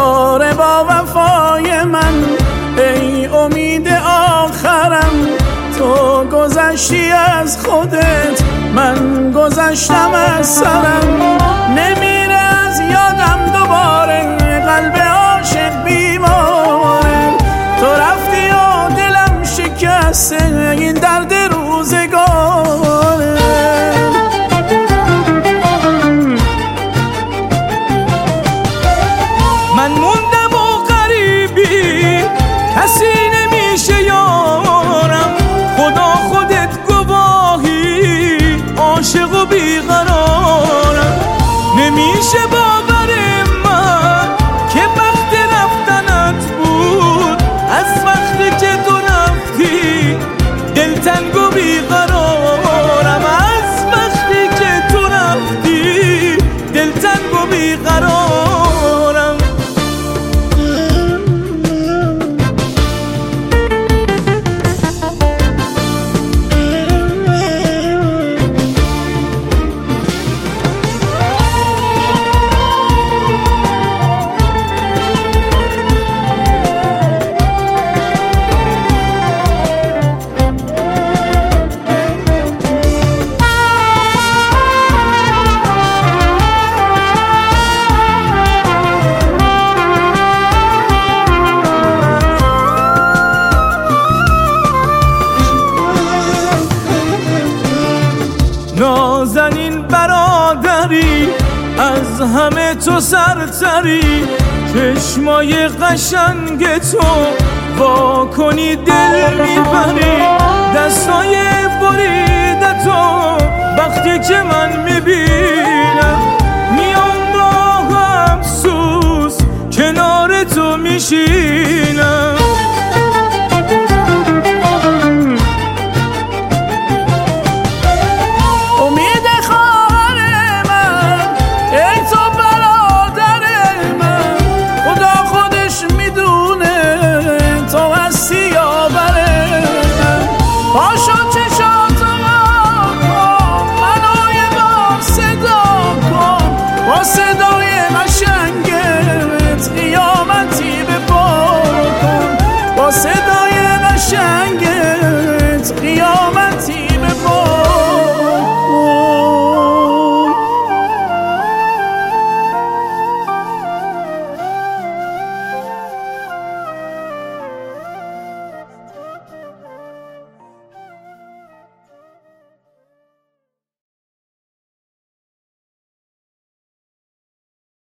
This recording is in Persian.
یار با وفای من، ای امید آخرم. تو گذشتی از خودت، من گذشتم از سرم. نمیره از یادم دوباره قلب عاشق بیماره. تو رفتی و دلم شکسته، این درد روزگاره. من موندم و غریبی، کسی نمیشه یارم. خدا خودت گواهی، عاشق و بیقرارم. نمیشه باور من که وقت رفتنت بود. از وقتی که تو رفتی دلتنگ و بیقرارم. از وقتی که تو رفتی دلتنگ و بیقرارم. نازنین برادری، از همه تو سرتری. چشمای قشنگ تو وا کنی دل میبری. دستای بریده تو وقتی که من میبینم، میام با افسوس کنار تو میشی.